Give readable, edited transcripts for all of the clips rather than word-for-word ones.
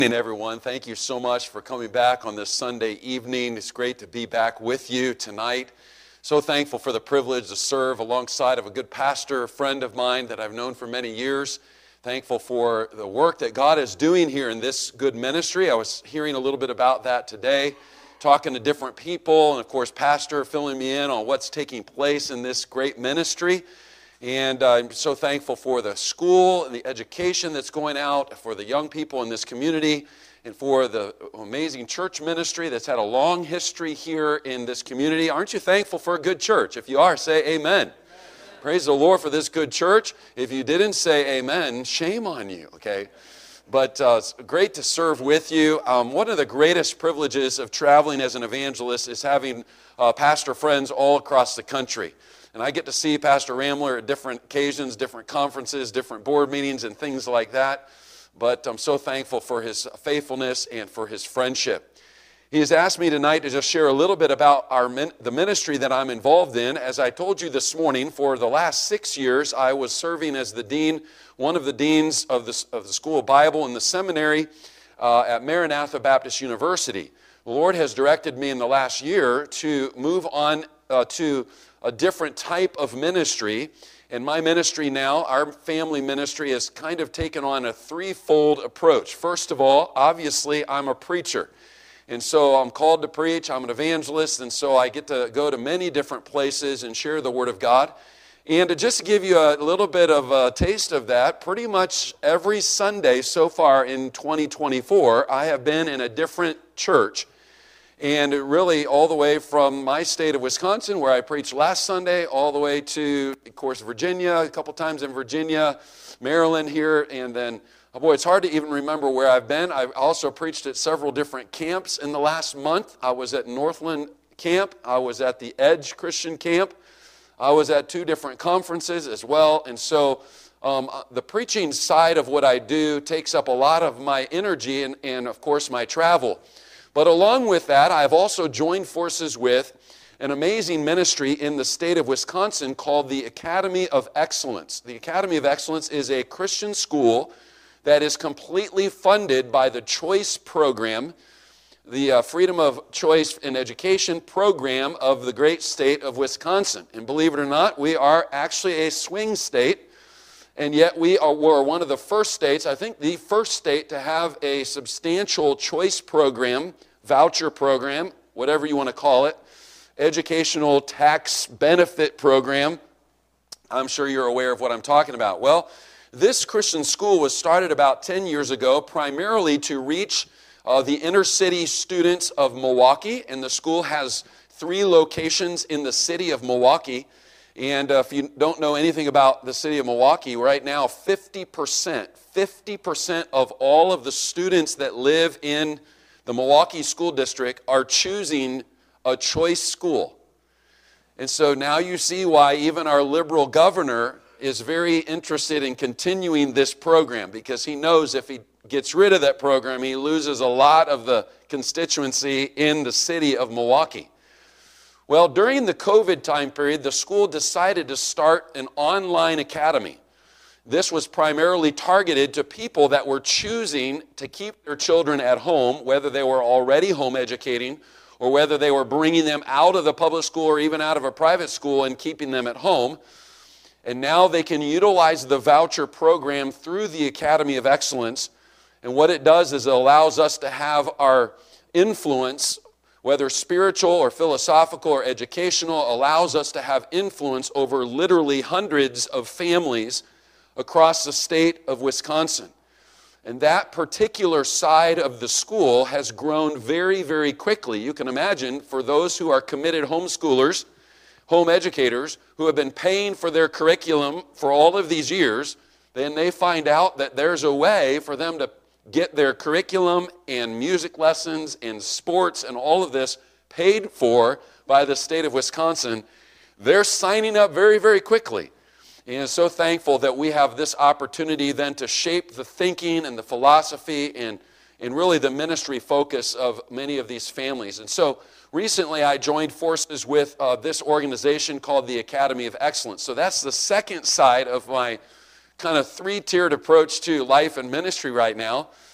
Good evening, everyone. Thank you so much for coming back on this Sunday evening. It's great to be back with you tonight. So thankful for the privilege to serve alongside of a good pastor, a friend of mine that I've known for many years. Thankful for the work that God is doing here in this good ministry. I was hearing a little bit about that today, talking to different people, and of course, pastor filling me in on what's taking place in this great ministry. And I'm so thankful for the school and the education that's going out, for the young people in this community, and for the amazing church ministry that's had a long history here in this community. Aren't you thankful for a good church? If you are, say amen. Amen. Praise the Lord for this good church. If you didn't say amen, shame on you, okay? But it's great to serve with you. One of the greatest privileges of traveling as an evangelist is having pastor friends all across the country. And I get to see Pastor Ramler at different occasions, different conferences, different board meetings, and things like that. But I'm so thankful for his faithfulness and for his friendship. He has asked me tonight to just share a little bit about the ministry that I'm involved in. As I told you this morning, for the last 6 years, I was serving as the dean, one of the deans of the School of Bible in the seminary at Maranatha Baptist University. The Lord has directed me in the last year to move on to a different type of ministry. And my ministry now, our family ministry, has kind of taken on a threefold approach. First of all, obviously, I'm a preacher. And so I'm called to preach. I'm an evangelist. And so I get to go to many different places and share the Word of God. And to just give you a little bit of a taste of that, pretty much every Sunday so far in 2024, I have been in a different church. And really all the way from my state of Wisconsin, where I preached last Sunday, all the way to, of course, Virginia, a couple times in Virginia, Maryland here, and then, oh boy, it's hard to even remember where I've been. I've also preached at several different camps in the last month. I was at Northland Camp. I was at the Edge Christian Camp. I was at 2 different conferences as well. And so the preaching side of what I do takes up a lot of my energy and of course, my travel. But along with that, I've also joined forces with an amazing ministry in the state of Wisconsin called the Academy of Excellence. The Academy of Excellence is a Christian school that is completely funded by the Choice Program, the Freedom of Choice in Education program of the great state of Wisconsin. And believe it or not, we are actually a swing state. And yet we're one of the first states, I think the first state, to have a substantial choice program, voucher program, whatever you want to call it, educational tax benefit program. I'm sure you're aware of what I'm talking about. Well, this Christian school was started about 10 years ago, primarily to reach the inner city students of Milwaukee. And the school has 3 locations in the city of Milwaukee. And if you don't know anything about the city of Milwaukee, right now 50% of all of the students that live in the Milwaukee School District are choosing a choice school. And so now you see why even our liberal governor is very interested in continuing this program, because he knows if he gets rid of that program, he loses a lot of the constituency in the city of Milwaukee. Well, during the COVID time period, the school decided to start an online academy. This was primarily targeted to people that were choosing to keep their children at home, whether they were already home educating or whether they were bringing them out of the public school or even out of a private school and keeping them at home. And now they can utilize the voucher program through the Academy of Excellence. And what it does is it allows us to have our influence, whether spiritual or philosophical or educational, allows us to have influence over literally hundreds of families across the state of Wisconsin. And that particular side of the school has grown very, very quickly. You can imagine, for those who are committed homeschoolers, home educators, who have been paying for their curriculum for all of these years, then they find out that there's a way for them to get their curriculum and music lessons and sports and all of this paid for by the state of Wisconsin. They're signing up very, very quickly. And so thankful that we have this opportunity then to shape the thinking and the philosophy and really the ministry focus of many of these families. And so recently I joined forces with this organization called the Academy of Excellence. So that's the second side of my kind of 3-tiered approach to life and ministry right now.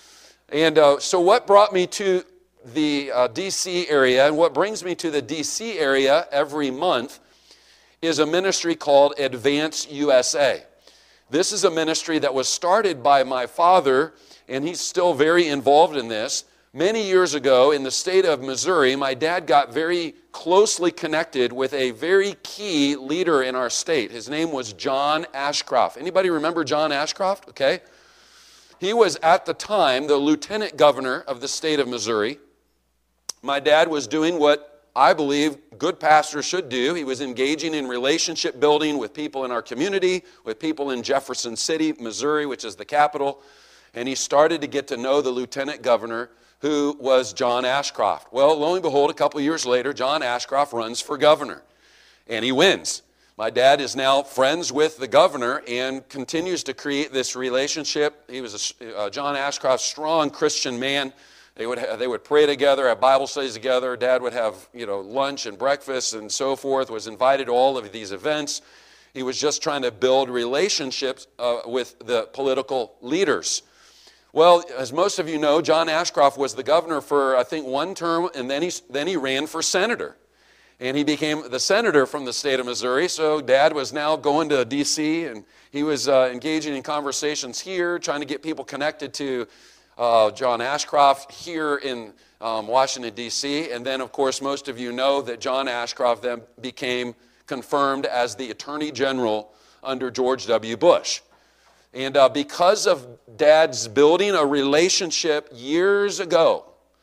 And so what brought me to the D.C. area, and what brings me to the D.C. area every month, is a ministry called Advance USA. This is a ministry that was started by my father, and he's still very involved in this. Many years ago in the state of Missouri, my dad got very closely connected with a very key leader in our state. His name was John Ashcroft. Anybody remember John Ashcroft? Okay. He was at the time the lieutenant governor of the state of Missouri. My dad was doing what I believe good pastors should do. He was engaging in relationship building with people in our community, with people in Jefferson City, Missouri, which is the capital. And he started to get to know the lieutenant governor, who was John Ashcroft. Well, lo and behold, a couple years later, John Ashcroft runs for governor, and he wins. My dad is now friends with the governor and continues to create this relationship. He was John Ashcroft, strong Christian man. They would pray together, have Bible studies together. Dad would have lunch and breakfast and so forth. Was invited to all of these events. He was just trying to build relationships with the political leaders. Well, as most of you know, John Ashcroft was the governor for, I think, one term, and then he ran for senator. And he became the senator from the state of Missouri. So Dad was now going to D.C., and he was engaging in conversations here, trying to get people connected to John Ashcroft here in Washington, D.C. And then, of course, most of you know that John Ashcroft then became confirmed as the Attorney General under George W. Bush. And because of Dad's building a relationship years ago,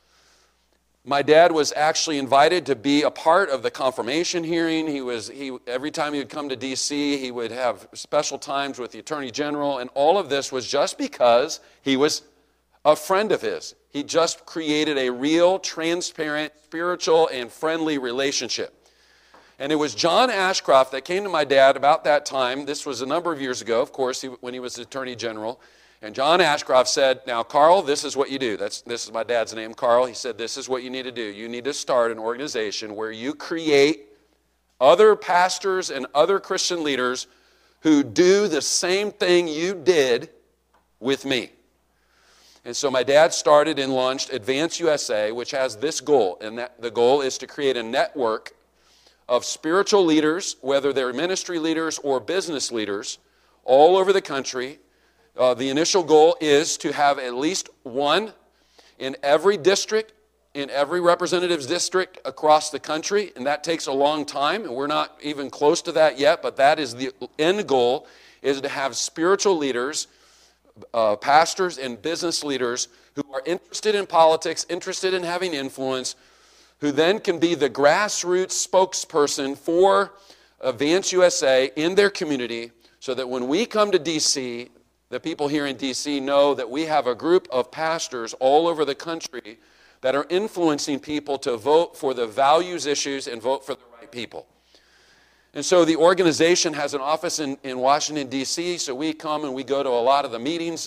my dad was actually invited to be a part of the confirmation hearing. Every time he would come to D.C., he would have special times with the Attorney General, and all of this was just because he was a friend of his. He just created a real, transparent, spiritual, and friendly relationship. And it was John Ashcroft that came to my dad about that time. This was a number of years ago, of course, when he was Attorney General. And John Ashcroft said, "Now, Carl, this is what you do." This is my dad's name, Carl. He said, "This is what you need to do. You need to start an organization where you create other pastors and other Christian leaders who do the same thing you did with me." And so my dad started and launched Advance USA, which has this goal. And the goal is to create a network of spiritual leaders, whether they're ministry leaders or business leaders, all over the country. The initial goal is to have at least one in every district, in every representative's district across the country, and that takes a long time, and we're not even close to that yet, but that is the end goal, is to have spiritual leaders, pastors and business leaders who are interested in politics, interested in having influence, who then can be the grassroots spokesperson for Advance USA in their community, so that when we come to D.C., the people here in D.C. know that we have a group of pastors all over the country that are influencing people to vote for the values issues and vote for the right people. And so the organization has an office in Washington, D.C., so we come and we go to a lot of the meetings.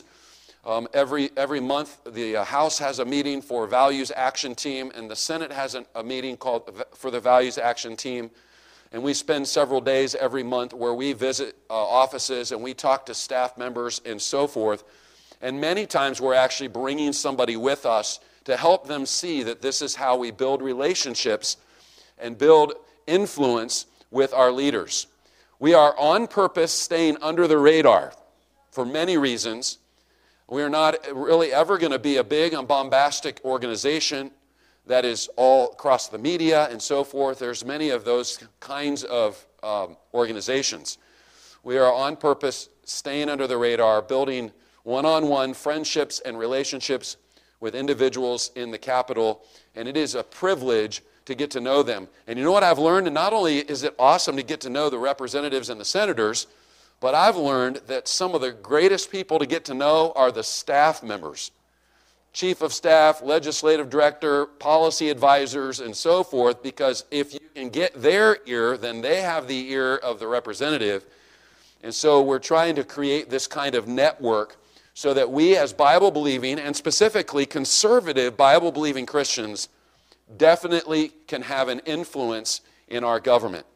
Every month, the House has a meeting for Values Action Team, and the Senate has a meeting called for the Values Action Team. And we spend several days every month where we visit offices and we talk to staff members and so forth. And many times we're actually bringing somebody with us to help them see that this is how we build relationships and build influence with our leaders. We are on purpose staying under the radar for many reasons. We are not really ever going to be a big and bombastic organization that is all across the media and so forth. There's many of those kinds of organizations. We are on purpose staying under the radar, building one-on-one friendships and relationships with individuals in the Capitol, and it is a privilege to get to know them. And you know what I've learned? And not only is it awesome to get to know the representatives and the senators, but I've learned that some of the greatest people to get to know are the staff members. Chief of staff, legislative director, policy advisors, and so forth, because if you can get their ear, then they have the ear of the representative. And so we're trying to create this kind of network so that we as Bible-believing, and specifically conservative Bible-believing Christians, definitely can have an influence in our government.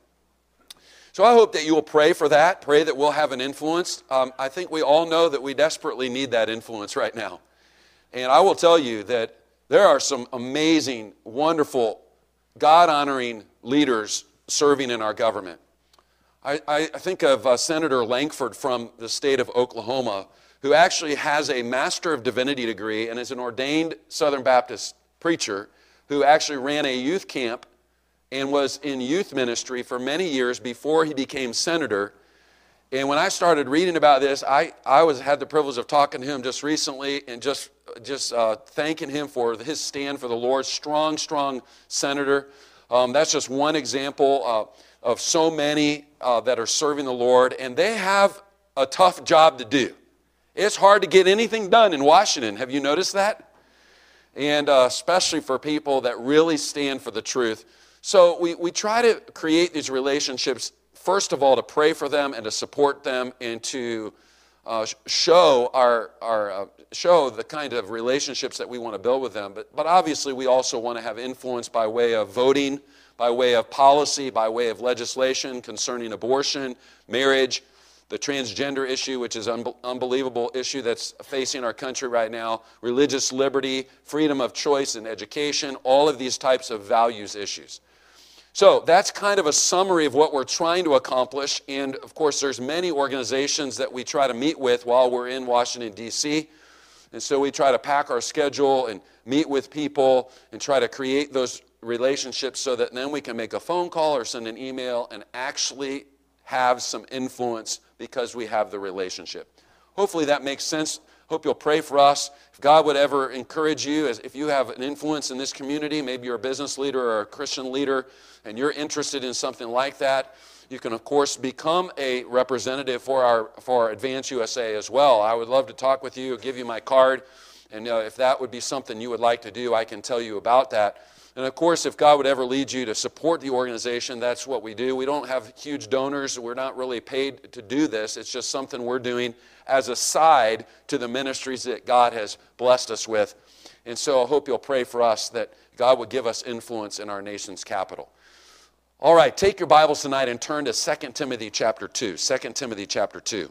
So I hope that you will pray for that, pray that we'll have an influence. I think we all know that we desperately need that influence right now. And I will tell you that there are some amazing, wonderful, God-honoring leaders serving in our government. I think of Senator Lankford from the state of Oklahoma, who actually has a Master of Divinity degree and is an ordained Southern Baptist preacher who actually ran a youth camp and was in youth ministry for many years before he became senator. And when I started reading about this, I had the privilege of talking to him just recently and just thanking him for his stand for the Lord. Strong senator. That's just one example of so many that are serving the Lord, and they have a tough job to do. It's hard to get anything done in Washington. Have you noticed that? And especially for people that really stand for the truth. So we try to create these relationships, first of all, to pray for them and to support them and to show the kind of relationships that we want to build with them. But obviously we also want to have influence by way of voting, by way of policy, by way of legislation concerning abortion, marriage, the transgender issue, which is an unbelievable issue that's facing our country right now, religious liberty, freedom of choice in education, all of these types of values issues. So that's kind of a summary of what we're trying to accomplish. And of course, there's many organizations that we try to meet with while we're in Washington, D.C. And so we try to pack our schedule and meet with people and try to create those relationships so that then we can make a phone call or send an email and actually have some influence because we have the relationship. Hopefully that makes sense. Hope you'll pray for us. If God would ever encourage you, if you have an influence in this community, maybe you're a business leader or a Christian leader, and you're interested in something like that, you can, of course, become a representative for our Advance USA as well. I would love to talk with you, give you my card, and if that would be something you would like to do, I can tell you about that. And of course, if God would ever lead you to support the organization, that's what we do. We don't have huge donors. We're not really paid to do this. It's just something we're doing as a side to the ministries that God has blessed us with. And so I hope you'll pray for us that God would give us influence in our nation's capital. All right, take your Bibles tonight and turn to 2 Timothy chapter 2. 2 Timothy chapter 2.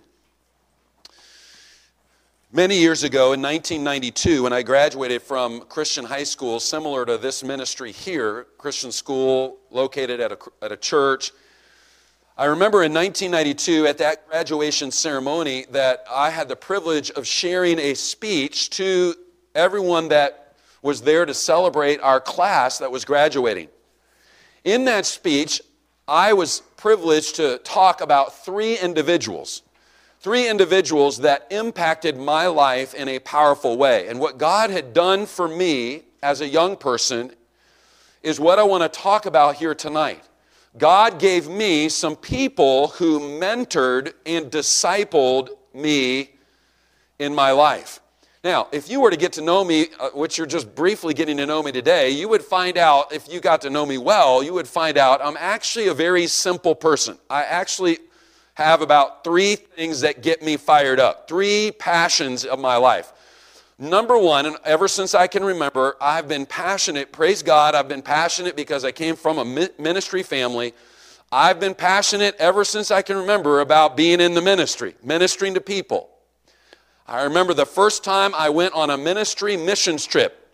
Many years ago, in 1992, when I graduated from Christian high school, similar to this ministry here, Christian school located at a church, I remember in 1992 at that graduation ceremony that I had the privilege of sharing a speech to everyone that was there to celebrate our class that was graduating. In that speech, I was privileged to talk about three individuals that impacted my life in a powerful way. And what God had done for me as a young person is what I want to talk about here tonight. God gave me some people who mentored and discipled me in my life. Now, if you were to get to know me, which you're just briefly getting to know me today, you would find out, if you got to know me well, you would find out I'm actually a very simple person. I actually have about three things that get me fired up, three passions of my life. Number one, and ever since I can remember, I've been passionate, praise God, I've been passionate because I came from a ministry family. I've been passionate ever since I can remember about being in the ministry, ministering to people. I remember the first time I went on a ministry missions trip.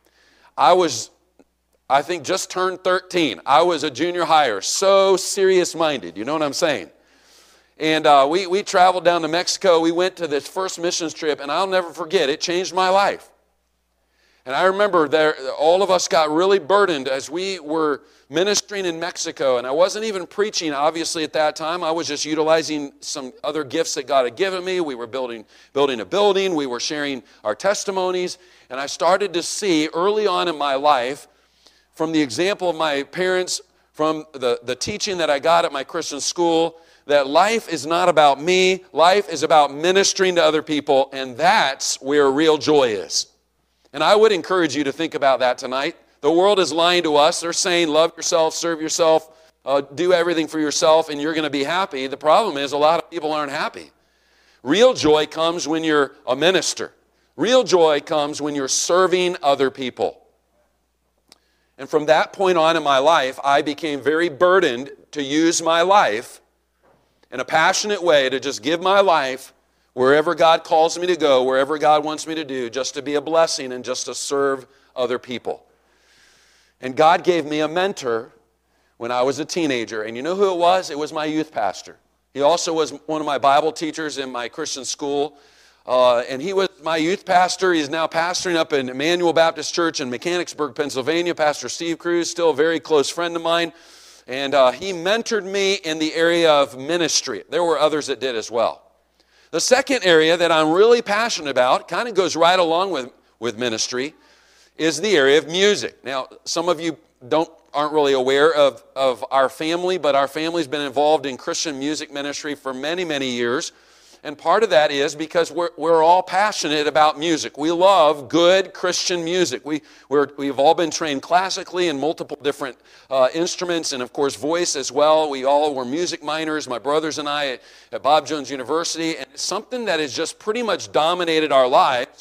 I think just turned 13. I was a junior hire, so serious-minded, you know what I'm saying? And we traveled down to Mexico. We went to this first missions trip, and I'll never forget, it changed my life. And I remember all of us got really burdened as we were ministering in Mexico. And I wasn't even preaching, obviously, at that time. I was just utilizing some other gifts that God had given me. We were building a building. We were sharing our testimonies. And I started to see early on in my life, from the example of my parents, from the teaching that I got at my Christian school, that life is not about me. Life is about ministering to other people, and that's where real joy is. And I would encourage you to think about that tonight. The world is lying to us. They're saying, love yourself, serve yourself, do everything for yourself, and you're going to be happy. The problem is a lot of people aren't happy. Real joy comes when you're a minister. Real joy comes when you're serving other people. And from that point on in my life, I became very burdened to use my life in a passionate way, to just give my life wherever God calls me to go, wherever God wants me to do, just to be a blessing and just to serve other people. And God gave me a mentor when I was a teenager. And you know who it was? It was my youth pastor. He also was one of my Bible teachers in my Christian school. And he was my youth pastor. He's now pastoring up in Emmanuel Baptist Church in Mechanicsburg, Pennsylvania. Pastor Steve Cruz, still a very close friend of mine. And he mentored me in the area of ministry. There were others that did as well. The second area that I'm really passionate about, kind of goes right along with ministry, is the area of music. Now, some of you aren't really aware of our family, but our family's been involved in Christian music ministry for many, many years. And part of that is because we're all passionate about music. We love good Christian music. We've all been trained classically in multiple different instruments and, of course, voice as well. We all were music minors, my brothers and I, at Bob Jones University. And it's something that has just pretty much dominated our lives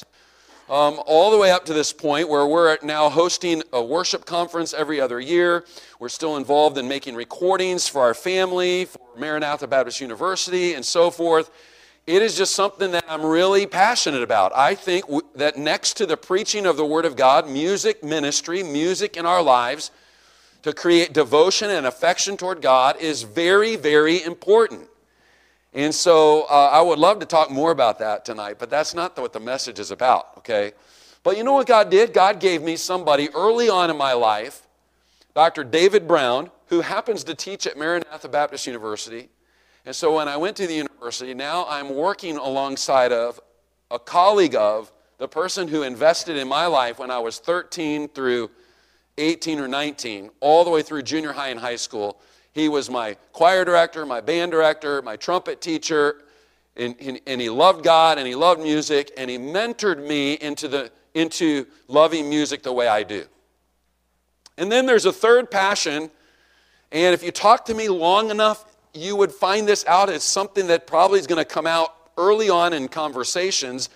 all the way up to this point where we're now hosting a worship conference every other year. We're still involved in making recordings for our family, for Maranatha Baptist University, and so forth. It is just something that I'm really passionate about. I think that next to the preaching of the Word of God, music ministry, music in our lives, to create devotion and affection toward God is very, very important. And so I would love to talk more about that tonight, but that's not what the message is about, okay? But you know what God did? God gave me somebody early on in my life, Dr. David Brown, who happens to teach at Maranatha Baptist University. And so when I went to the university, now I'm working alongside of a colleague of the person who invested in my life when I was 13 through 18 or 19, all the way through junior high and high school. He was my choir director, my band director, my trumpet teacher, and he loved God and he loved music, and he mentored me into loving music the way I do. And then there's a third passion, and if you talk to me long enough, you would find this out as something that probably is going to come out early on in conversations.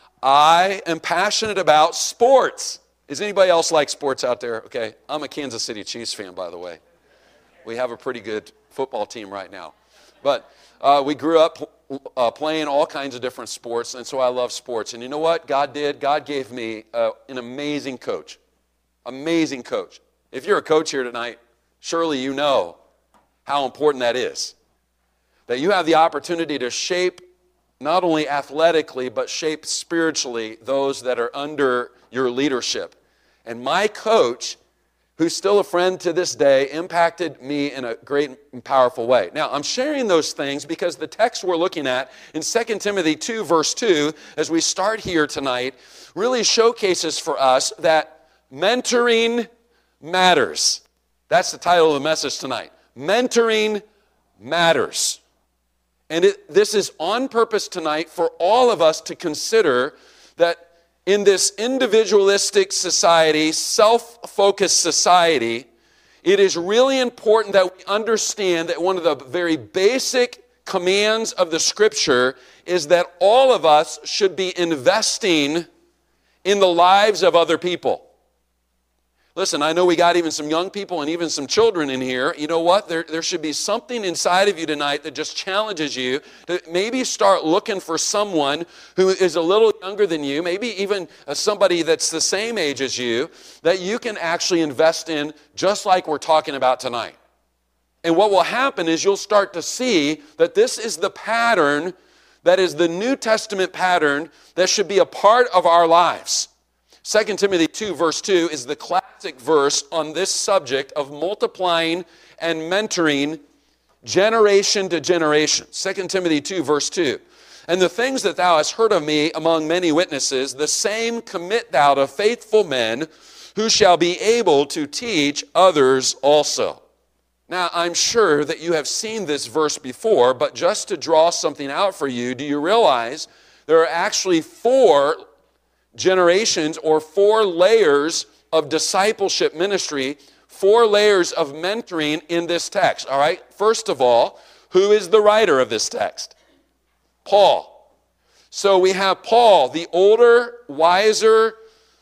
I am passionate about sports. Is anybody else like sports out there? Okay, I'm a Kansas City Chiefs fan, by the way. We have a pretty good football team right now. But we grew up playing all kinds of different sports, and so I love sports. And you know what God did? God gave me an amazing coach. Amazing coach. If you're a coach here tonight, surely you know how important that is. That you have the opportunity to shape, not only athletically, but shape spiritually those that are under your leadership. And my coach, who's still a friend to this day, impacted me in a great and powerful way. Now, I'm sharing those things because the text we're looking at in 2 Timothy 2, verse 2, as we start here tonight, really showcases for us that mentoring matters. That's the title of the message tonight. Mentoring matters. And this is on purpose tonight for all of us to consider that in this individualistic society, self-focused society, it is really important that we understand that one of the very basic commands of the Scripture is that all of us should be investing in the lives of other people. Listen, I know we got even some young people and even some children in here. You know what? There should be something inside of you tonight that just challenges you to maybe start looking for someone who is a little younger than you, maybe even somebody that's the same age as you, that you can actually invest in just like we're talking about tonight. And what will happen is you'll start to see that this is the pattern, that is the New Testament pattern that should be a part of our lives. 2 Timothy 2, verse 2 is the classic verse on this subject of multiplying and mentoring generation to generation. 2 Timothy 2, verse 2. And the things that thou hast heard of me among many witnesses, the same commit thou to faithful men who shall be able to teach others also. Now, I'm sure that you have seen this verse before, but just to draw something out for you, do you realize there are actually 4 generations or 4 layers of discipleship ministry, 4 layers of mentoring in this text, all right? First of all, who is the writer of this text? Paul. So we have Paul, the older, wiser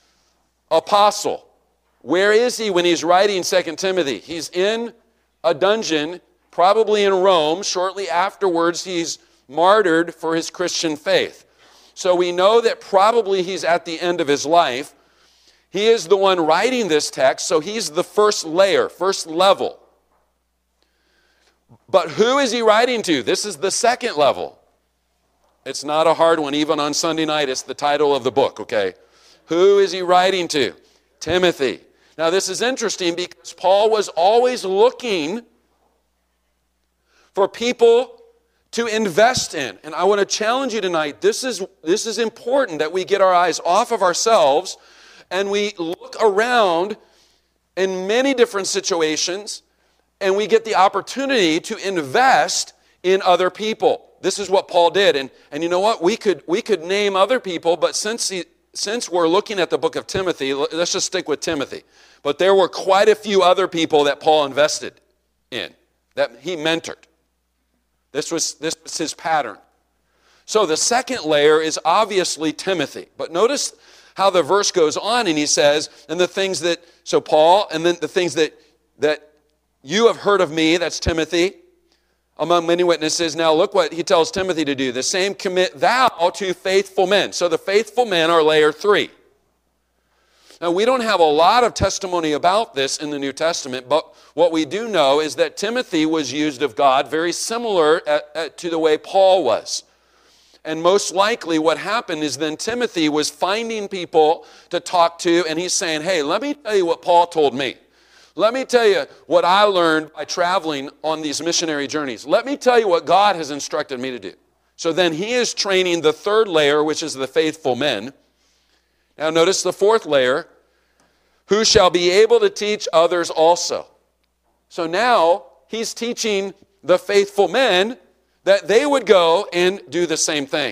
apostle. Where is he when he's writing 2 Timothy? He's in a dungeon, probably in Rome. Shortly afterwards, he's martyred for his Christian faith. So we know that probably he's at the end of his life. He is the one writing this text, so he's the first layer, first level. But who is he writing to? This is the second level. It's not a hard one. Even on Sunday night, it's the title of the book, okay? Who is he writing to? Timothy. Now, this is interesting because Paul was always looking for people to invest in. And I want to challenge you tonight. This is important that we get our eyes off of ourselves and we look around in many different situations and we get the opportunity to invest in other people. This is what Paul did. And you know what? We could name other people, but since we're looking at the book of Timothy, let's just stick with Timothy. But there were quite a few other people that Paul invested in, that he mentored. This was his pattern. So the second layer is obviously Timothy. But notice how the verse goes on and he says, and the things that, so Paul, and then the things that you have heard of me, that's Timothy, among many witnesses. Now look what he tells Timothy to do. The same commit thou to faithful men. So the faithful men are layer 3. Now we don't have a lot of testimony about this in the New Testament, but what we do know is that Timothy was used of God very similar to the way Paul was. And most likely what happened is then Timothy was finding people to talk to, and he's saying, hey, let me tell you what Paul told me. Let me tell you what I learned by traveling on these missionary journeys. Let me tell you what God has instructed me to do. So then he is training the third layer, which is the faithful men. Now notice the fourth layer, who shall be able to teach others also. So now he's teaching the faithful men that they would go and do the same thing.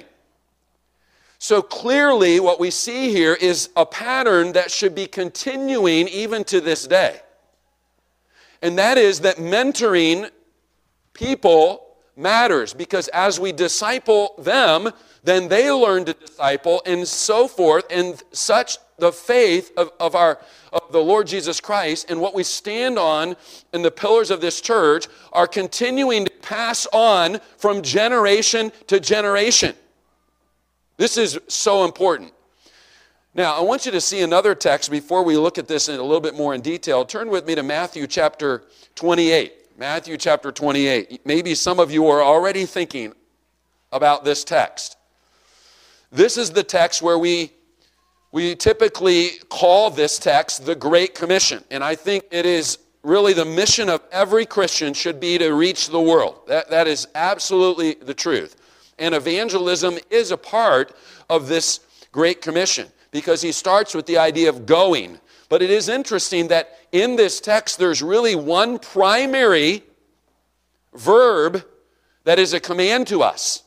So clearly what we see here is a pattern that should be continuing even to this day. And that is that mentoring people matters, because as we disciple them, then they learn to disciple and so forth, and such the faith of the Lord Jesus Christ and what we stand on in the pillars of this church are continuing to pass on from generation to generation. This is so important. Now, I want you to see another text before we look at this in a little bit more in detail. Turn with me to Matthew chapter 28. Matthew chapter 28. Maybe some of you are already thinking about this text. This is the text where we typically call this text the Great Commission. And I think it is really the mission of every Christian should be to reach the world. That is absolutely the truth. And evangelism is a part of this Great Commission because he starts with the idea of going. But it is interesting that in this text there's really one primary verb that is a command to us.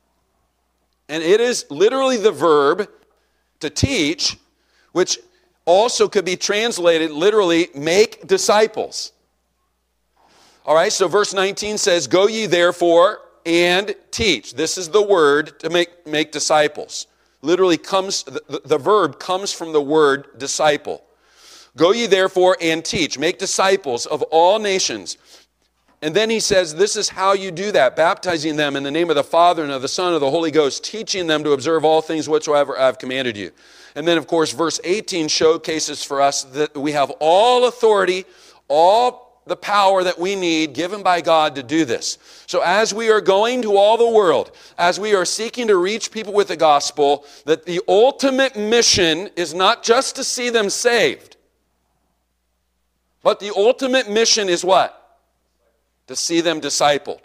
And it is literally the verb to teach, which also could be translated literally, make disciples. All right, so verse 19 says, go ye therefore and teach. This is the word to make disciples. Literally comes, the verb comes from the word disciple. Go ye therefore and teach, make disciples of all nations. And then he says, this is how you do that, baptizing them in the name of the Father and of the Son and of the Holy Ghost, teaching them to observe all things whatsoever I have commanded you. And then, of course, verse 18 showcases for us that we have all authority, all the power that we need given by God to do this. So as we are going to all the world, as we are seeking to reach people with the gospel, that the ultimate mission is not just to see them saved, but the ultimate mission is what? To see them discipled.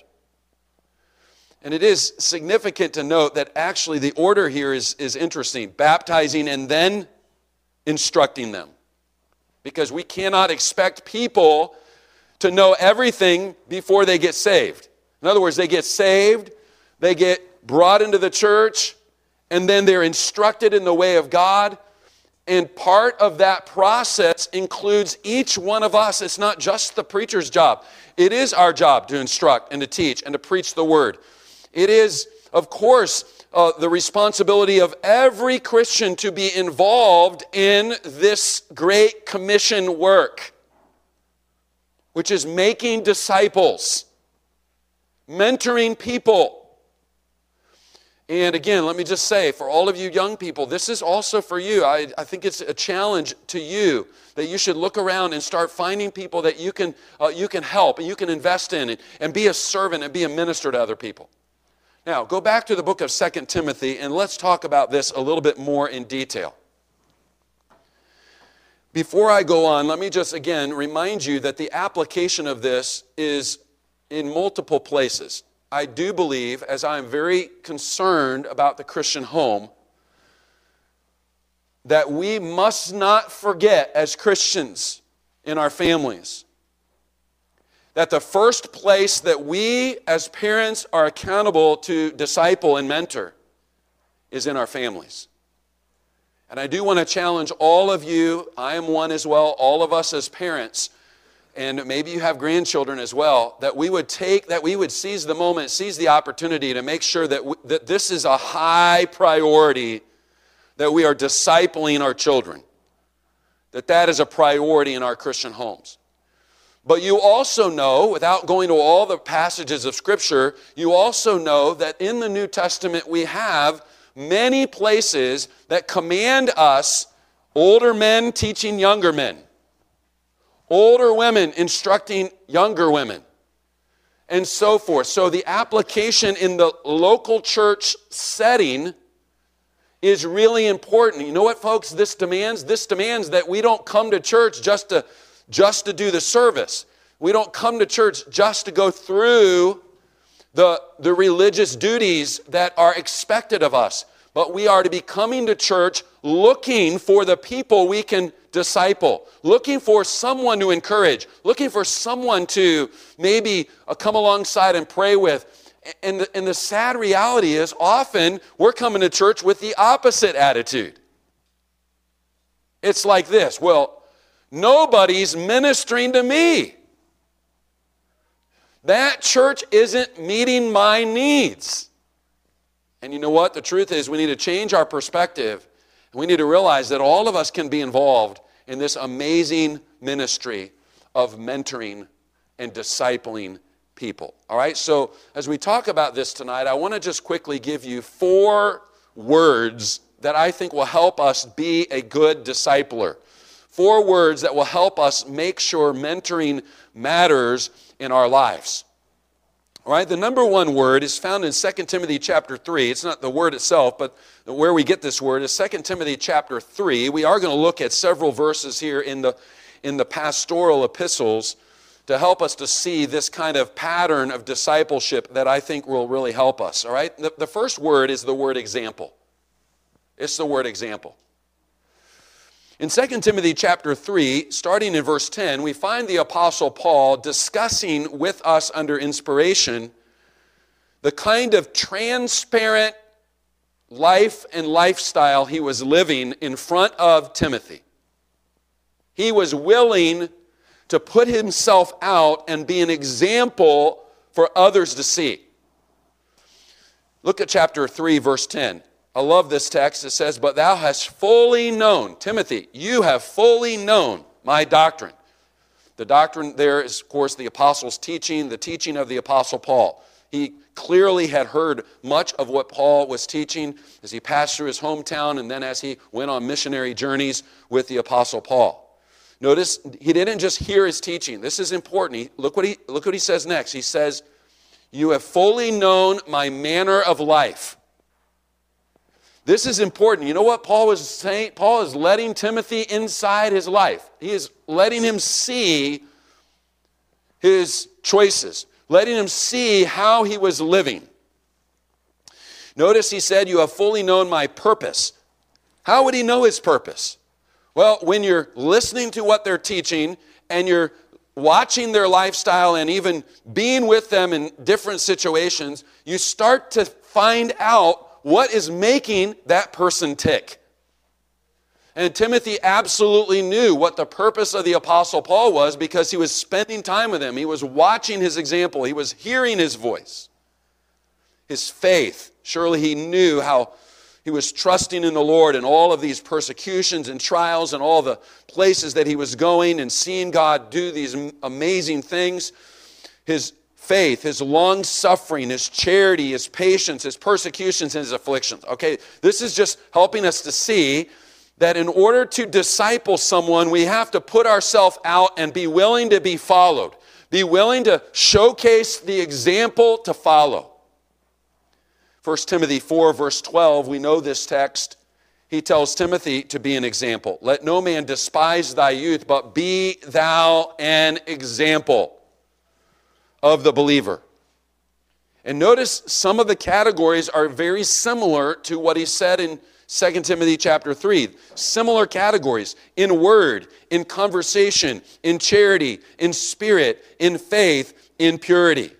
And it is significant to note that actually the order here is interesting. Baptizing and then instructing them. Because we cannot expect people to know everything before they get saved. In other words, they get saved, they get brought into the church, and then they're instructed in the way of God. And part of that process includes each one of us. It's not just the preacher's job. It is our job to instruct and to teach and to preach the word. It is, of course, the responsibility of every Christian to be involved in this Great Commission work, which is making disciples, mentoring people. And again, let me just say, for all of you young people, this is also for you. I think it's a challenge to you that you should look around and start finding people that you can help and you can invest in and be a servant and be a minister to other people. Now, go back to the book of 2 Timothy and let's talk about this a little bit more in detail. Before I go on, let me just again remind you that the application of this is in multiple places. I do believe, as I'm very concerned about the Christian home, that we must not forget as Christians in our families that the first place that we as parents are accountable to disciple and mentor is in our families. And I do want to challenge all of you, I am one as well, all of us as parents, and maybe you have grandchildren as well, that we would seize the moment, seize the opportunity to make sure that this is a high priority, that we are discipling our children, that is a priority in our Christian homes. But you also know, without going to all the passages of Scripture, you also know that in the New Testament we have many places that command us, older men teaching younger men, older women instructing younger women, and so forth. So the application in the local church setting is really important. You know what, folks, this demands? This demands that we don't come to church just to do the service. We don't come to church just to go through the religious duties that are expected of us. But we are to be coming to church looking for the people we can disciple, looking for someone to encourage, looking for someone to maybe come alongside and pray with. And the sad reality is often we're coming to church with the opposite attitude. It's like this: well, nobody's ministering to me. That church isn't meeting my needs. And you know what? The truth is we need to change our perspective. We need to realize that all of us can be involved in this amazing ministry of mentoring and discipling people. All right? So as we talk about this tonight, I want to just quickly give you 4 words that I think will help us be a good discipler. 4 words that will help us make sure mentoring matters in our lives. All right, the number 1 word is found in 2 Timothy chapter 3. It's not the word itself, but where we get this word is 2 Timothy chapter 3. We are going to look at several verses here in the pastoral epistles to help us to see this kind of pattern of discipleship that I think will really help us. All right, the first word is the word example. It's the word example. In 2 Timothy chapter 3, starting in verse 10, we find the Apostle Paul discussing with us under inspiration the kind of transparent life and lifestyle he was living in front of Timothy. He was willing to put himself out and be an example for others to see. Look at chapter 3, verse 10. I love this text. It says, "But thou hast fully known," Timothy, you have fully known my doctrine. The doctrine there is, of course, the apostles' teaching, the teaching of the Apostle Paul. He clearly had heard much of what Paul was teaching as he passed through his hometown and then as he went on missionary journeys with the Apostle Paul. Notice, he didn't just hear his teaching. This is important. Look what he says next. He says, "You have fully known my manner of life." This is important. You know what Paul was saying? Paul is letting Timothy inside his life. He is letting him see his choices, letting him see how he was living. Notice he said, "You have fully known my purpose." How would he know his purpose? Well, when you're listening to what they're teaching and you're watching their lifestyle and even being with them in different situations, you start to find out what is making that person tick. And Timothy absolutely knew what the purpose of the Apostle Paul was because he was spending time with him. He was watching his example. He was hearing his voice. His faith. Surely he knew how he was trusting in the Lord in all of these persecutions and trials and all the places that he was going and seeing God do these amazing things. His faith, his long-suffering, his charity, his patience, his persecutions, and his afflictions. Okay, this is just helping us to see that in order to disciple someone, we have to put ourselves out and be willing to be followed. Be willing to showcase the example to follow. 1 Timothy 4, verse 12, we know this text. He tells Timothy to be an example. Let no man despise thy youth, but be thou an example of the believer. And notice some of the categories are very similar to what he said in 2 Timothy chapter 3. Similar categories in word, in conversation, in charity, in spirit, in faith, in purity.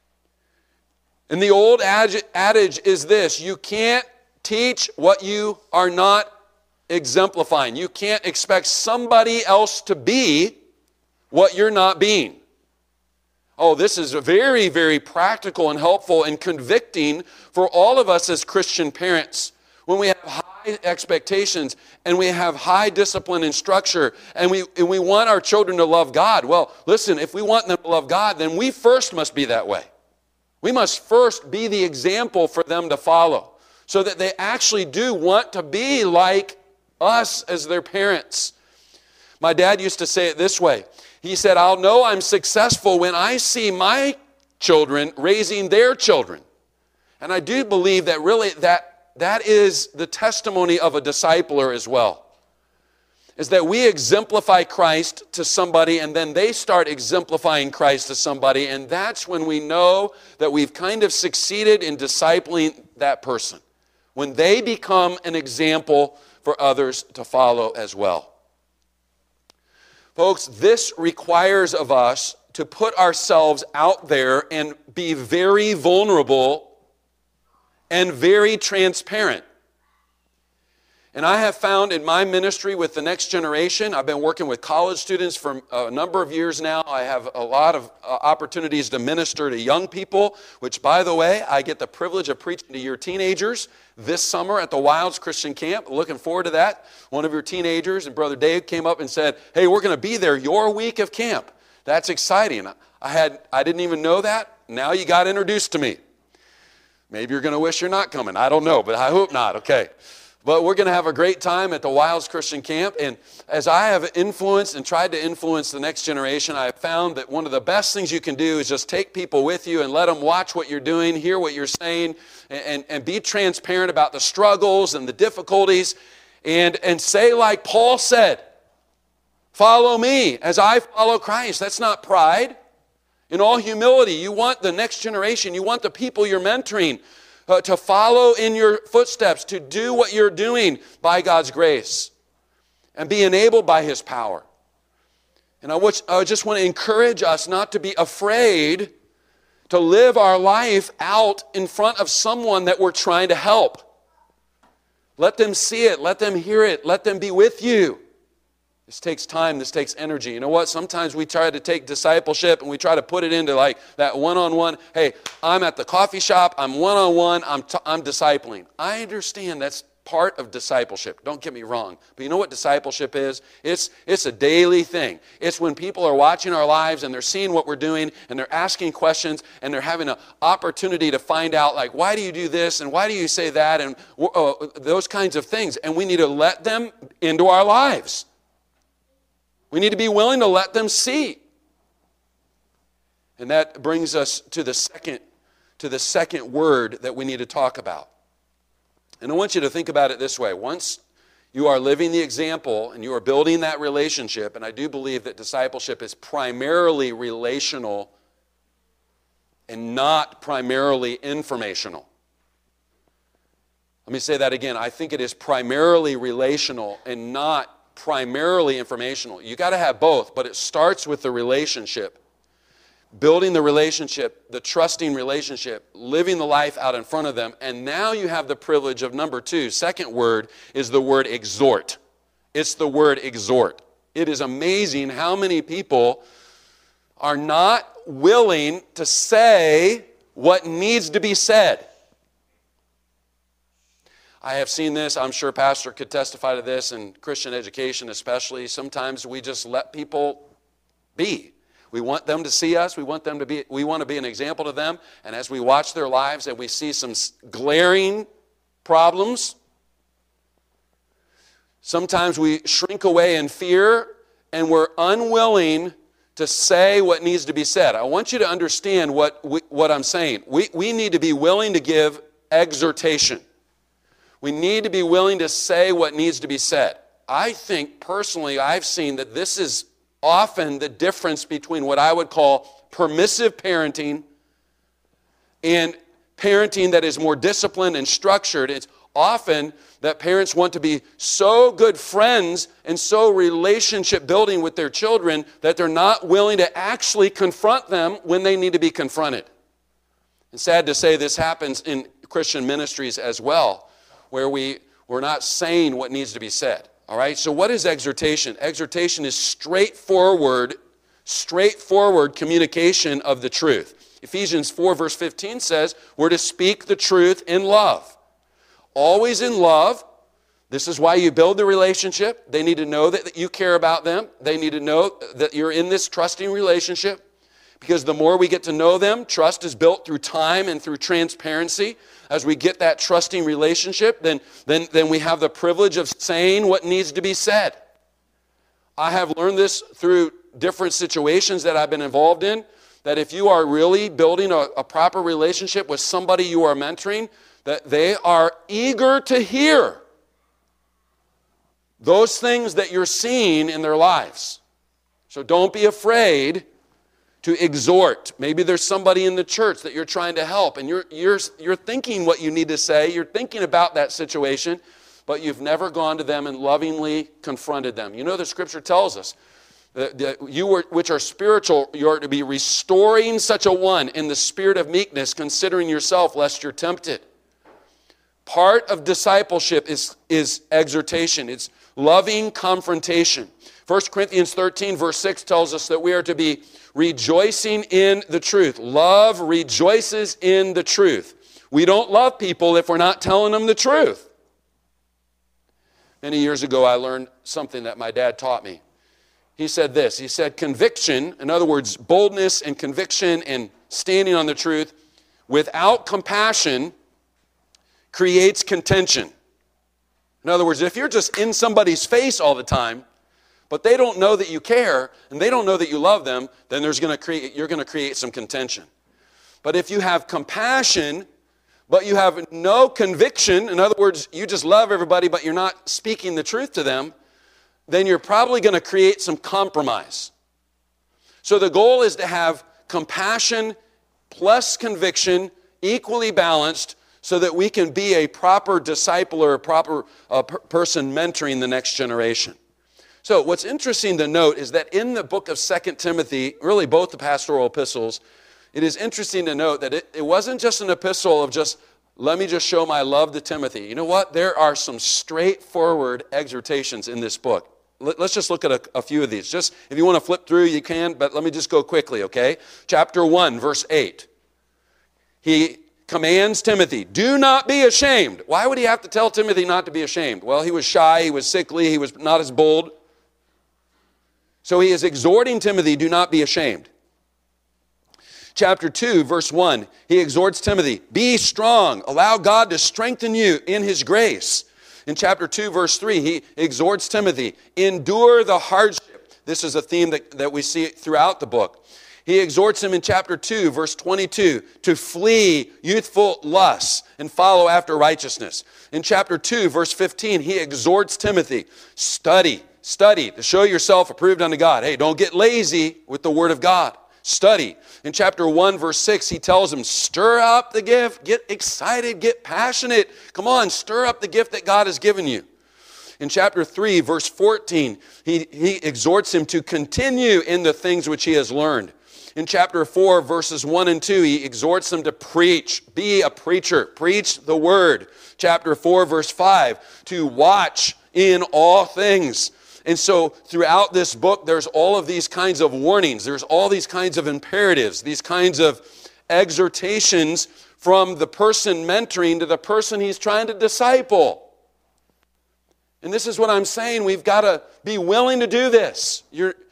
And the old adage is this: you can't teach what you are not exemplifying. You can't expect somebody else to be what you're not being. Oh, this is very, very practical and helpful and convicting for all of us as Christian parents. When we have high expectations and we have high discipline and structure and we want our children to love God. Well, listen, if we want them to love God, then we first must be that way. We must first be the example for them to follow so that they actually do want to be like us as their parents. My dad used to say it this way. He said, I'll know I'm successful when I see my children raising their children. And I do believe that really that is the testimony of a discipler as well. Is that we exemplify Christ to somebody and then they start exemplifying Christ to somebody, and that's when we know that we've kind of succeeded in discipling that person. When they become an example for others to follow as well. Folks, this requires of us to put ourselves out there and be very vulnerable and very transparent. And I have found in my ministry with the next generation, I've been working with college students for a number of years now. I have a lot of opportunities to minister to young people, which, by the way, I get the privilege of preaching to your teenagers this summer at the Wilds Christian Camp. Looking forward to that. One of your teenagers and Brother Dave came up and said, hey, we're going to be there your week of camp. That's exciting. I didn't even know that. Now you got introduced to me. Maybe you're going to wish you're not coming. I don't know, but I hope not. Okay. But we're going to have a great time at the Wilds Christian Camp. And as I have influenced and tried to influence the next generation, I have found that one of the best things you can do is just take people with you and let them watch what you're doing, hear what you're saying, and be transparent about the struggles and the difficulties. And say like Paul said, follow me as I follow Christ. That's not pride. In all humility, you want the next generation, you want the people you're mentoring to follow in your footsteps, to do what you're doing by God's grace and be enabled by His power. And I just want to encourage us not to be afraid to live our life out in front of someone that we're trying to help. Let them see it. Let them hear it. Let them be with you. This takes time. This takes energy. You know what? Sometimes we try to take discipleship and we try to put it into like that one-on-one. Hey, I'm at the coffee shop. I'm one-on-one. I'm discipling. I understand that's part of discipleship. Don't get me wrong. But you know what discipleship is? It's a daily thing. It's when people are watching our lives and they're seeing what we're doing and they're asking questions and they're having an opportunity to find out, like, why do you do this and why do you say that and those kinds of things. And we need to let them into our lives. We need to be willing to let them see. And that brings us to the second word that we need to talk about. And I want you to think about it this way. Once you are living the example and you are building that relationship, and I do believe that discipleship is primarily relational and not primarily informational. Let me say that again. I think it is primarily relational and not primarily informational. You got to have both, but it starts with the relationship. Building the relationship, the trusting relationship, living the life out in front of them. And now you have the privilege of number two. Second word is the word exhort. It's the word exhort. It is amazing how many people are not willing to say what needs to be said. I have seen this. I'm sure Pastor could testify to this, in Christian education especially. Sometimes we just let people be. We want them to see us. We want to be an example to them. And as we watch their lives and we see some glaring problems, sometimes we shrink away in fear and we're unwilling to say what needs to be said. I want you to understand what I'm saying. We need to be willing to give exhortation. We need to be willing to say what needs to be said. I think personally I've seen that this is often the difference between what I would call permissive parenting and parenting that is more disciplined and structured. It's often that parents want to be so good friends and so relationship building with their children that they're not willing to actually confront them when they need to be confronted. And sad to say, this happens in Christian ministries as well, where we're not saying what needs to be said. All right, so what is exhortation? Exhortation is straightforward communication of the truth. Ephesians 4 verse 15 says we're to speak the truth in love. Always in love. This is why you build the relationship. They need to know that you care about them. They need to know that you're in this trusting relationship. Because the more we get to know them, trust is built through time and through transparency. As we get that trusting relationship, then we have the privilege of saying what needs to be said. I have learned this through different situations that I've been involved in, that if you are really building a proper relationship with somebody you are mentoring, that they are eager to hear those things that you're seeing in their lives. So don't be afraid to exhort. Maybe there's somebody in the church that you're trying to help, and you're thinking what you need to say, you're thinking about that situation, but you've never gone to them and lovingly confronted them. You know, the scripture tells us that you which are spiritual, you are to be restoring such a one in the spirit of meekness, considering yourself lest you're tempted. Part of discipleship is exhortation. It's loving confrontation. 1 Corinthians 13 verse 6 tells us that we are to be rejoicing in the truth. Love rejoices in the truth. We don't love people if we're not telling them the truth. Many years ago I learned something that my dad taught me. He said this. He said conviction, in other words, boldness and conviction and standing on the truth, without compassion creates contention. In other words, if you're just in somebody's face all the time, but they don't know that you care, and they don't know that you love them, then you're going to create some contention. But if you have compassion, but you have no conviction, in other words, you just love everybody, but you're not speaking the truth to them, then you're probably going to create some compromise. So the goal is to have compassion plus conviction equally balanced, so that we can be a proper disciple or a proper person mentoring the next generation. So what's interesting to note is that in the book of 2 Timothy, really both the pastoral epistles, it is interesting to note that it wasn't just an epistle of just, let me just show my love to Timothy. You know what? There are some straightforward exhortations in this book. Let's just look at a few of these. Just if you want to flip through, you can, but let me just go quickly, okay? Chapter 1, verse 8. He commands Timothy, do not be ashamed. Why would he have to tell Timothy not to be ashamed? Well, he was shy, he was sickly, he was not as bold. So he is exhorting Timothy, do not be ashamed. Chapter 2, verse 1, he exhorts Timothy, be strong, allow God to strengthen you in his grace. In chapter 2, verse 3, he exhorts Timothy, endure the hardship. This is a theme that we see throughout the book. He exhorts him in chapter 2, verse 22, to flee youthful lusts and follow after righteousness. In chapter 2, verse 15, he exhorts Timothy, study to show yourself approved unto God. Hey, don't get lazy with the word of God. Study. In chapter 1, verse 6, he tells him, stir up the gift, get excited, get passionate. Come on, stir up the gift that God has given you. In chapter 3, verse 14, he exhorts him to continue in the things which he has learned. In chapter 4, verses 1 and 2, he exhorts them to preach. Be a preacher. Preach the word. Chapter 4, verse 5, to watch in all things. And so throughout this book, there's all of these kinds of warnings. There's all these kinds of imperatives, these kinds of exhortations from the person mentoring to the person he's trying to disciple. And this is what I'm saying. We've got to be willing to do this.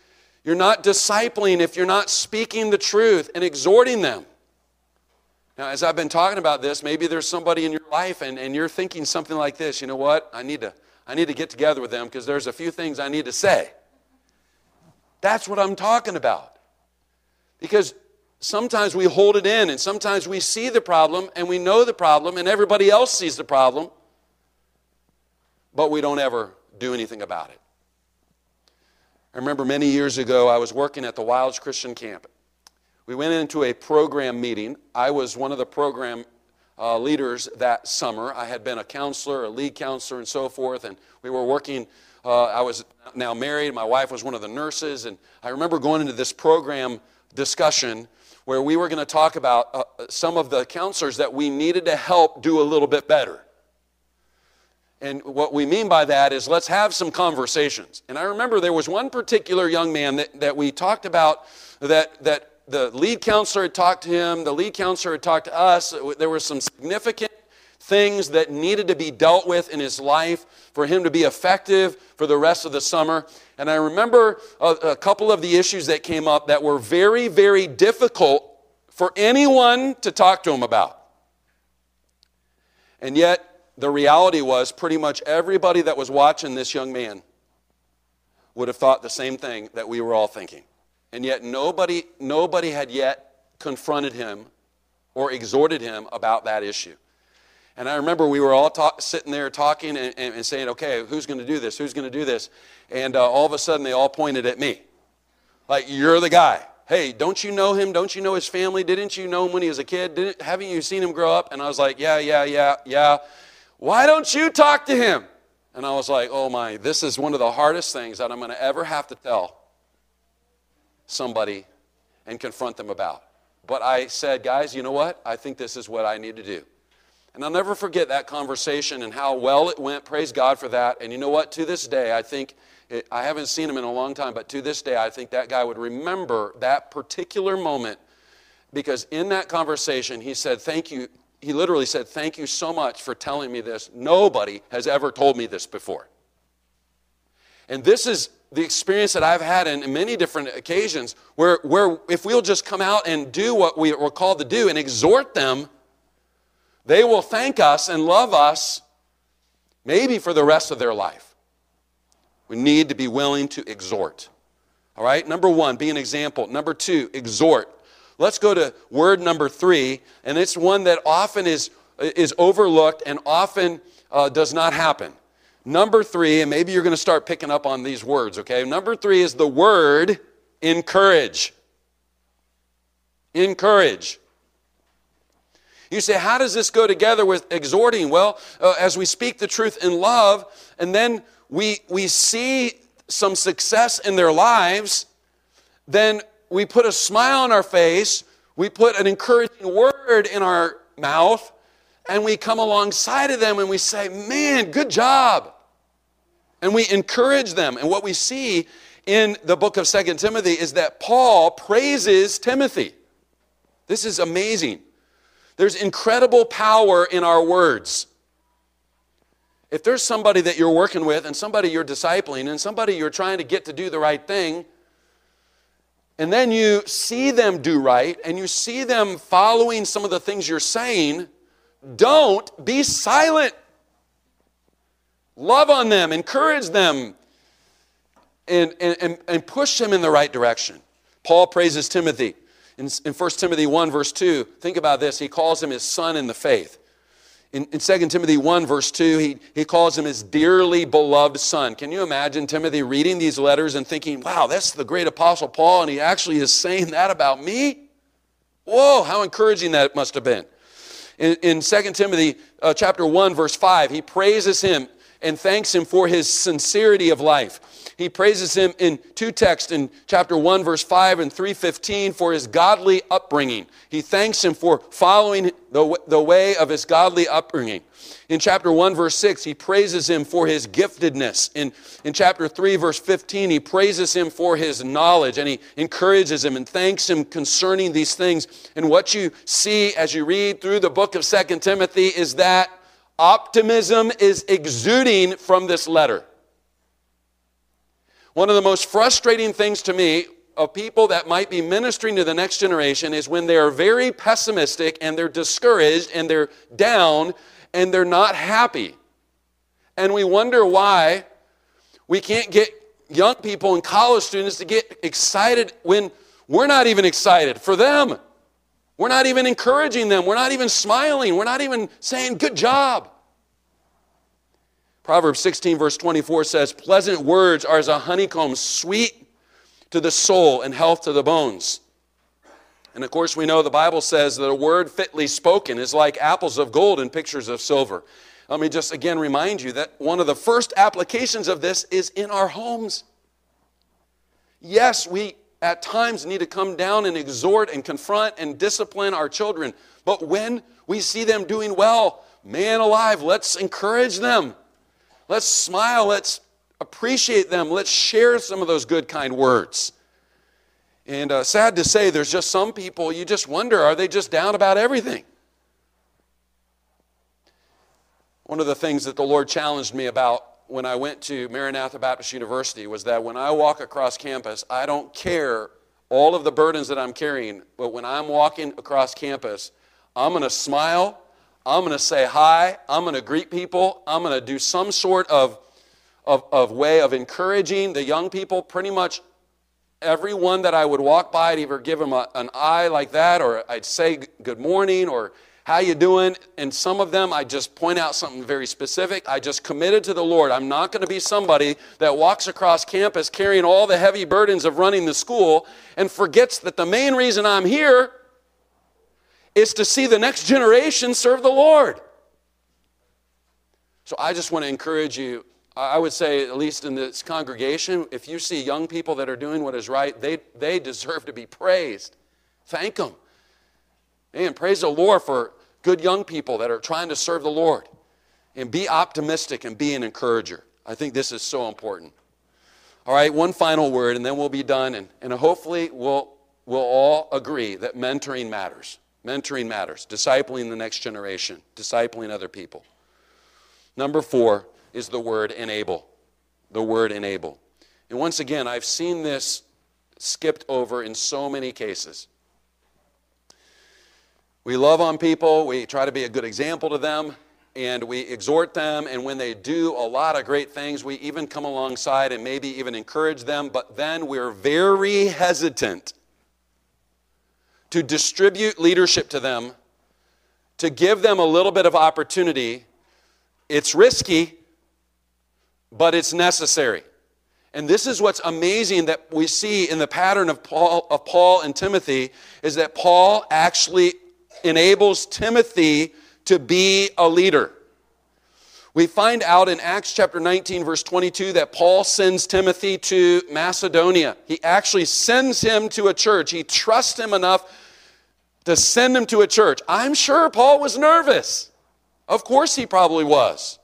You're not discipling if you're not speaking the truth and exhorting them. Now, as I've been talking about this, maybe there's somebody in your life and you're thinking something like this. You know what? I need to get together with them because there's a few things I need to say. That's what I'm talking about. Because sometimes we hold it in and sometimes we see the problem and we know the problem and everybody else sees the problem, but we don't ever do anything about it. I remember many years ago, I was working at the Wilds Christian Camp. We went into a program meeting. I was one of the program leaders that summer. I had been a counselor, a lead counselor, and so forth, and we were working. I was now married. My wife was one of the nurses, and I remember going into this program discussion where we were going to talk about some of the counselors that we needed to help do a little bit better. And what we mean by that is let's have some conversations. And I remember there was one particular young man that we talked about that the lead counselor had talked to him, the lead counselor had talked to us. There were some significant things that needed to be dealt with in his life for him to be effective for the rest of the summer. And I remember a couple of the issues that came up that were very, very difficult for anyone to talk to him about. And yet, the reality was pretty much everybody that was watching this young man would have thought the same thing that we were all thinking. And yet nobody had yet confronted him or exhorted him about that issue. And I remember we were all sitting there talking and saying, okay, who's going to do this? Who's going to do this? And all of a sudden they all pointed at me. Like, you're the guy. Hey, don't you know him? Don't you know his family? Didn't you know him when he was a kid? Haven't you seen him grow up? And I was like, yeah. Why don't you talk to him? And I was like, oh my, this is one of the hardest things that I'm going to ever have to tell somebody and confront them about. But I said, guys, you know what? I think this is what I need to do. And I'll never forget that conversation and how well it went. Praise God for that. And you know what? To this day, I haven't seen him in a long time, but to this day, I think that guy would remember that particular moment because in that conversation, he said, thank you. He literally said, thank you so much for telling me this. Nobody has ever told me this before. And this is the experience that I've had in many different occasions where if we'll just come out and do what we're called to do and exhort them, they will thank us and love us maybe for the rest of their life. We need to be willing to exhort. All right? Number one, be an example. Number two, exhort. Let's go to word number 3, and it's one that often is overlooked and often does not happen. Number 3, and maybe you're going to start picking up on these words, okay? Number 3 is the word encourage. Encourage. You say, how does this go together with exhorting? Well, as we speak the truth in love, and then we see some success in their lives, then we put a smile on our face, we put an encouraging word in our mouth, and we come alongside of them and we say, man, good job. And we encourage them. And what we see in the book of 2 Timothy is that Paul praises Timothy. This is amazing. There's incredible power in our words. If there's somebody that you're working with and somebody you're discipling and somebody you're trying to get to do the right thing, and then you see them do right, and you see them following some of the things you're saying, don't be silent. Love on them, encourage them, and push them in the right direction. Paul praises Timothy. In 1 Timothy 1, verse 2, think about this. He calls him his son in the faith. In 2 Timothy 1, verse 2, he calls him his dearly beloved son. Can you imagine Timothy reading these letters and thinking, wow, that's the great apostle Paul, and he actually is saying that about me? Whoa, how encouraging that must have been. In 2 Timothy chapter 1, verse 5, he praises him and thanks him for his sincerity of life. He praises him in 2 texts, in chapter 1, verse 5 and 3:15, for his godly upbringing. He thanks him for following the way of his godly upbringing. In chapter 1, verse 6, he praises him for his giftedness. In chapter 3, verse 15, he praises him for his knowledge, and he encourages him and thanks him concerning these things. And what you see as you read through the book of 2 Timothy is that optimism is exuding from this letter. One of the most frustrating things to me of people that might be ministering to the next generation is when they are very pessimistic and they're discouraged and they're down and they're not happy. And we wonder why we can't get young people and college students to get excited when we're not even excited for them. We're not even encouraging them. We're not even smiling. We're not even saying, good job. Proverbs 16, verse 24 says, pleasant words are as a honeycomb, sweet to the soul and health to the bones. And of course, we know the Bible says that a word fitly spoken is like apples of gold and pictures of silver. Let me just again remind you that one of the first applications of this is in our homes. Yes, we at times need to come down and exhort and confront and discipline our children. But when we see them doing well, man alive, let's encourage them. Let's smile. Let's appreciate them. Let's share some of those good, kind words. And sad to say, there's just some people, you just wonder, are they just down about everything? One of the things that the Lord challenged me about when I went to Maranatha Baptist University was that when I walk across campus, I don't care all of the burdens that I'm carrying, but when I'm walking across campus, I'm going to smile, I'm going to say hi, I'm going to greet people, I'm going to do some sort of way of encouraging the young people. Pretty much everyone that I would walk by, I'd either give them an eye like that, or I'd say good morning, or how you doing? And some of them, I just point out something very specific. I just committed to the Lord. I'm not going to be somebody that walks across campus carrying all the heavy burdens of running the school and forgets that the main reason I'm here is to see the next generation serve the Lord. So I just want to encourage you. I would say, at least in this congregation, if you see young people that are doing what is right, they deserve to be praised. Thank them. And praise the Lord for good young people that are trying to serve the Lord. And be optimistic and be an encourager. I think this is so important. All right, one final word, and then we'll be done. And hopefully we'll all agree that mentoring matters. Mentoring matters. Discipling the next generation. Discipling other people. Number 4 is the word enable. The word enable. And once again, I've seen this skipped over in so many cases. We love on people, we try to be a good example to them, and we exhort them, and when they do a lot of great things, we even come alongside and maybe even encourage them, but then we're very hesitant to distribute leadership to them, to give them a little bit of opportunity. It's risky, but it's necessary. And this is what's amazing that we see in the pattern of Paul and Timothy, is that Paul actually enables Timothy to be a leader. We find out in Acts chapter 19, verse 22, that Paul sends Timothy to Macedonia. He actually sends him to a church. He trusts him enough to send him to a church. I'm sure Paul was nervous. Of course he probably was.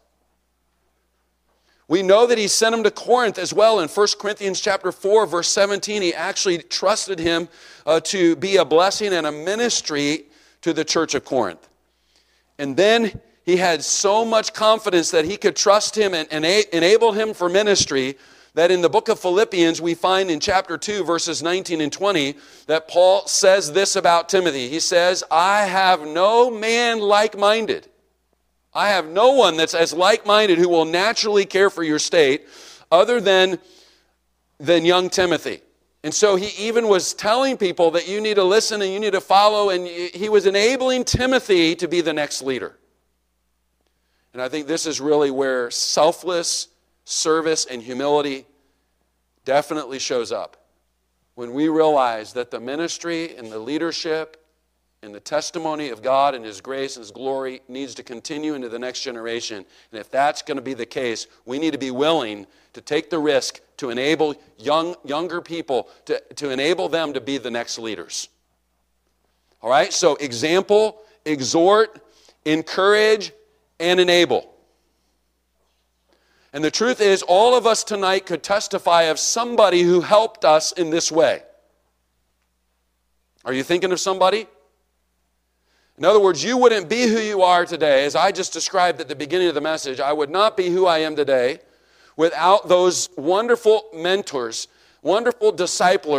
We know that he sent him to Corinth as well. In 1 Corinthians chapter 4, verse 17, he actually trusted him to be a blessing and a ministry to the church of Corinth. And then he had so much confidence that he could trust him and enable him for ministry that in the book of Philippians we find in chapter 2 verses 19 and 20 that Paul says this about Timothy. He says, I have no man like-minded. I have no one that's as like-minded who will naturally care for your state other than young Timothy. And so he even was telling people that you need to listen and you need to follow, and he was enabling Timothy to be the next leader. And I think this is really where selfless service and humility definitely shows up. When we realize that the ministry and the leadership and the testimony of God and His grace and His glory needs to continue into the next generation. And if that's going to be the case, we need to be willing to take the risk to enable younger people, to enable them to be the next leaders. All right? So example, exhort, encourage, and enable. And the truth is, all of us tonight could testify of somebody who helped us in this way. Are you thinking of somebody? In other words, you wouldn't be who you are today. As I just described at the beginning of the message, I would not be who I am today without those wonderful mentors, wonderful disciplers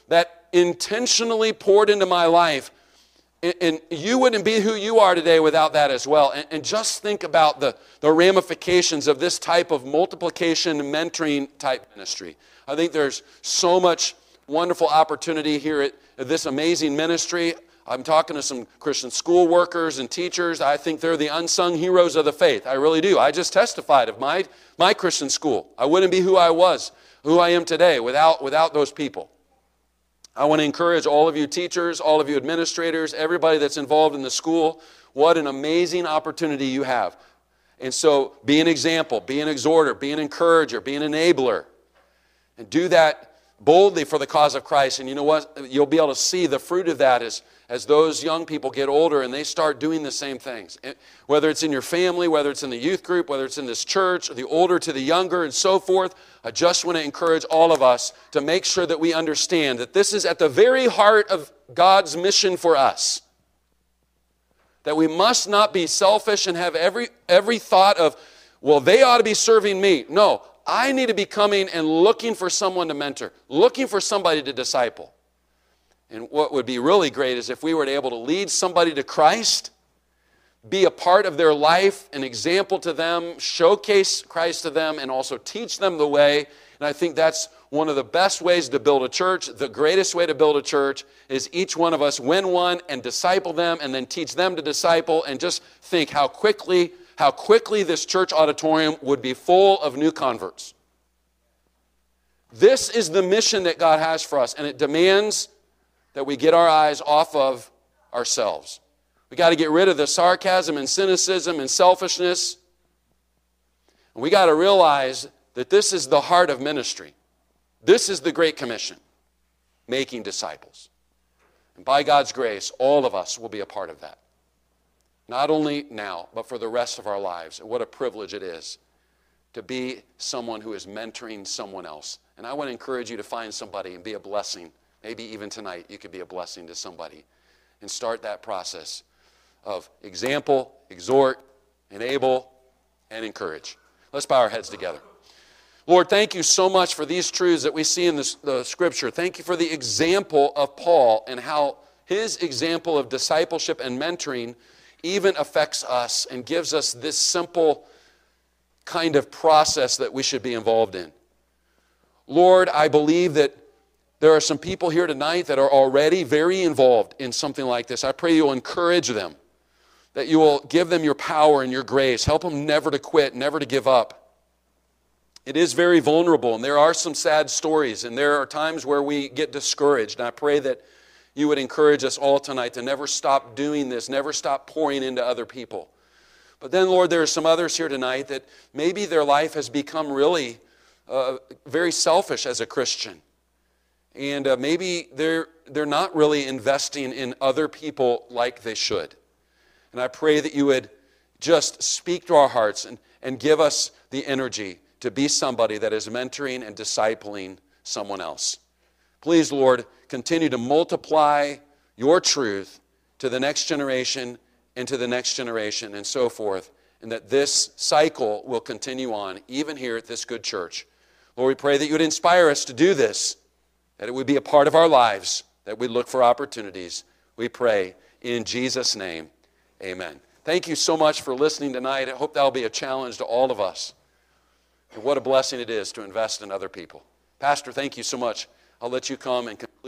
that intentionally poured into my life. And you wouldn't be who you are today without that as well. And just think about the ramifications of this type of multiplication, mentoring type ministry. I think there's so much wonderful opportunity here at this amazing ministry. I'm talking to some Christian school workers and teachers. I think they're the unsung heroes of the faith. I really do. I just testified of my Christian school. I wouldn't be who I am today without those people. I want to encourage all of you teachers, all of you administrators, everybody that's involved in the school. What an amazing opportunity you have. And so be an example, be an exhorter, be an encourager, be an enabler. And do that boldly for the cause of Christ. And you know what? You'll be able to see the fruit of that as those young people get older and they start doing the same things. Whether it's in your family, whether it's in the youth group, whether it's in this church, the older to the younger and so forth, I just want to encourage all of us to make sure that we understand that this is at the very heart of God's mission for us. That we must not be selfish and have every thought of, well, they ought to be serving me. No, I need to be coming and looking for someone to mentor, looking for somebody to disciple. And what would be really great is if we were able to lead somebody to Christ, be a part of their life, an example to them, showcase Christ to them, and also teach them the way. And I think that's one of the best ways to build a church. The greatest way to build a church is each one of us win one and disciple them and then teach them to disciple, and just think how quickly this church auditorium would be full of new converts. This is the mission that God has for us, and it demands that we get our eyes off of ourselves. We got to get rid of the sarcasm and cynicism and selfishness. And we got to realize that this is the heart of ministry. This is the Great Commission, making disciples. And by God's grace, all of us will be a part of that. Not only now, but for the rest of our lives. And what a privilege it is to be someone who is mentoring someone else. And I want to encourage you to find somebody and be a blessing. Maybe even tonight you could be a blessing to somebody and start that process of example, exhort, enable, and encourage. Let's bow our heads together. Lord, thank you so much for these truths that we see in the Scripture. Thank you for the example of Paul and how his example of discipleship and mentoring even affects us and gives us this simple kind of process that we should be involved in. Lord, I believe that there are some people here tonight that are already very involved in something like this. I pray you'll encourage them, that you will give them your power and your grace. Help them never to quit, never to give up. It is very vulnerable, and there are some sad stories, and there are times where we get discouraged. And I pray that you would encourage us all tonight to never stop doing this, never stop pouring into other people. But then, Lord, there are some others here tonight that maybe their life has become really very selfish as a Christian. And maybe they're not really investing in other people like they should. And I pray that you would just speak to our hearts and give us the energy to be somebody that is mentoring and discipling someone else. Please, Lord, continue to multiply your truth to the next generation and to the next generation and so forth, and that this cycle will continue on, even here at this good church. Lord, we pray that you would inspire us to do this, that it would be a part of our lives, that we look for opportunities. We pray in Jesus' name, amen. Thank you so much for listening tonight. I hope that will be a challenge to all of us. And what a blessing it is to invest in other people. Pastor, thank you so much. I'll let you come and